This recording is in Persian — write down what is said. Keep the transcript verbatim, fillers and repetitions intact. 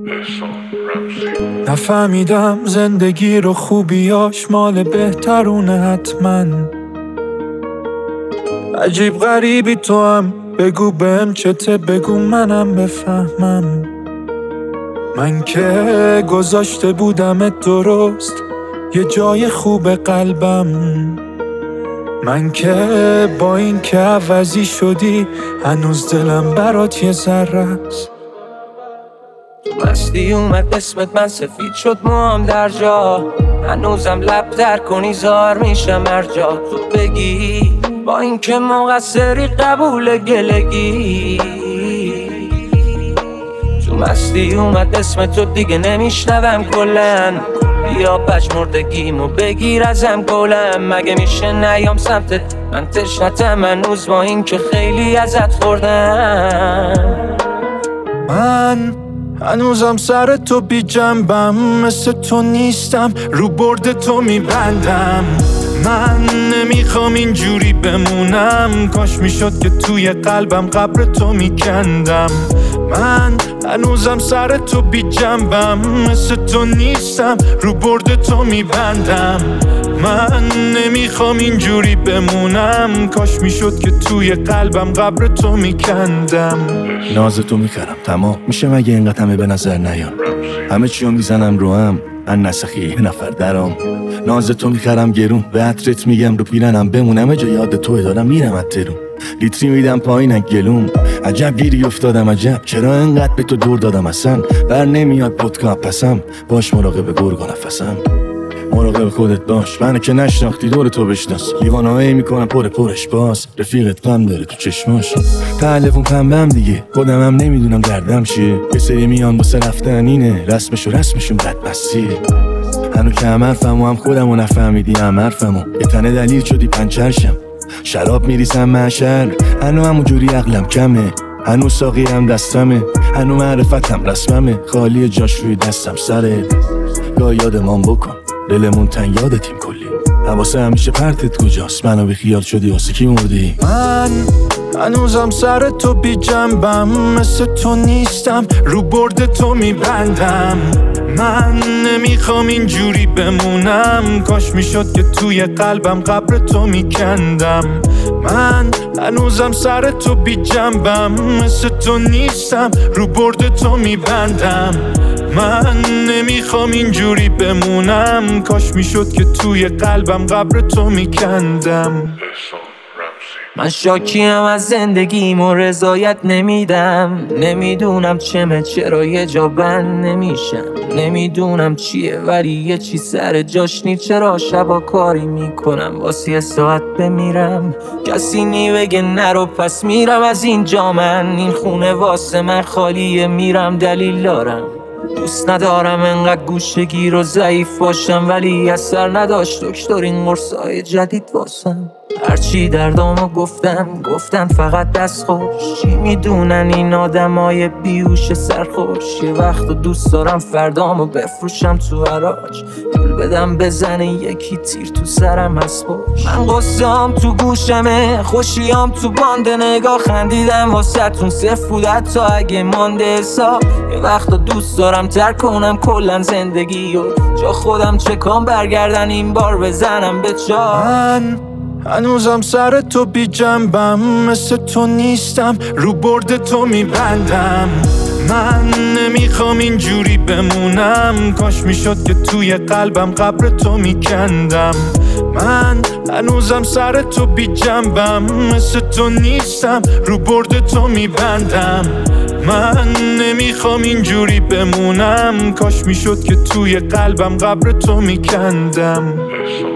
نفهمیدم زندگی رو خوبیاش مال بهترونه حتما. عجیب غریبی تو هم، بگو بهم چته، بگو منم بفهمم. من که گذاشته بودمت درست یه جای خوب قلبم. من که با این که عوضی شدی هنوز دلم برات یه ذره است. مستی اومد اسمت، من سفید شد موام در جا. هنوزم لب در کنی زار میشم هر جا تو بگی با این که مقصری قبول گلگی. تو مستی اومد اسمت تو دیگه نمیشنوم کلن. بیا پشمردگیمو بگیر ازم گلم. مگه میشه نیام سمتت، من تشنتم هنوز با این که خیلی ازت خوردم. من هنوزم سر تو بی جنبم، مثل تو نیستم رو برد تو میبندم. من نمیخوام اینجوری بمونم، کاش میشد که توی قلبم قبر تو میکندم. من هنوزم سر تو بی جنبم، مثل تو نیستم رو برد تو میبندم. من نمیخوام اینجوری بمونم، کاش میشد که توی قلبم قبر تو میکندم. ناز تو میخرم تمام میشه مگه اینقدر همه به نظر نیان. همه چیو میزنم رو هم ان نسخی یه نفر درام. ناز تو میخرم گرون به عطرت میگم رو پیرنم بمونم. جا یاد توی دارم میرم اترون لیتری میدم پایین گلوم. عجب گیری افتادم عجب، چرا انقدر به تو دور دادم اصلا. بر نمیاد پدکا پسم، باش مراقب گرگ و نفسم. مراقب خودت باش، منو که نشناختی دور تو بشناس. لیوانایی میکنم پر پرش باز، رفیقت غم داره تو چشماش. تعلقون پنبم دیگه، خودمم نمیدونم دردم چیه. یه سری میان واسه رفتن اینه، رسمش و رسمشون بدبستیه. هنو که هم حرفمو هم خودمو نفهمیدی هم حرفمو. یه تنه دلیل شدی پنچرشم، شراب میریسم محشر. هنو همون جوری عقلم کمه، هنو ساقی هم دستمه. هنو معرفتم رسممه، خالی جاش روی دستم سره. گاه یادمان بکن دلمون تنگ یادتیم کلی. حواسه همیشه پرتت کجاست، منو بی خیال شدی واسه کی مردی. من هنوزم سر تو بی جنبم، مثل تو نیستم رو برد تو میبندم. من نمیخوام اینجوری بمونم، کاش میشد که توی قلبم قبر تو میکندم. من هنوزم سر تو بی جنبم، مثل تو نیستم رو برد تو میبندم. من نمیخوام اینجوری بمونم، کاش میشد که توی قلبم قبر تو میکندم. من شاکیم از زندگیم و رضایت نمیدم. نمیدونم چمه چرا یه جا بند نمیشم. نمیدونم چیه ولی یه چی سر جاش نی. چرا شبا کاری میکنم واسه یه ساعت بمیرم. کسی نی بگه نرو پس میرم از اینجا. من این خونه واسه من خالیه، میرم دلیل دارم. دوست ندارم انقدر گوشگیر و ضعیف باشم، ولی اثر نداشت دکتر این قرصای جدید واسم. هرچی دردامو گفتم گفتم فقط دست خوش. چی میدونن این آدمای بیهوش سرخوش. یه وقت دوست دارم فردامو بفروشم تو حراج. پول بدم بزنه یکی تیر تو سرم از پشت. من قصه‌ام تو گوشمه، خوشیام تو باند. نگاه خندیدم واسه تون صفر بود حتی اگه مانده حساب. یه وقت دوست دارم ترک کنم کلن زندگی و جا خودم چکام برگردن این بار بزنم به جا. من هنوزم سر تو بی جنبم، مثل تو نیستم رو برد تو میبندم. من نمیخوام اینجوری بمونم، کاش میشد که توی قلبم قبر تو میکندم. من هنوزم سر تو بی جنبم، مثل تو نیستم رو برد تو میبندم. من نمیخوام اینجوری بمونم، کاش میشد که توی قلبم قبر تو میکندم.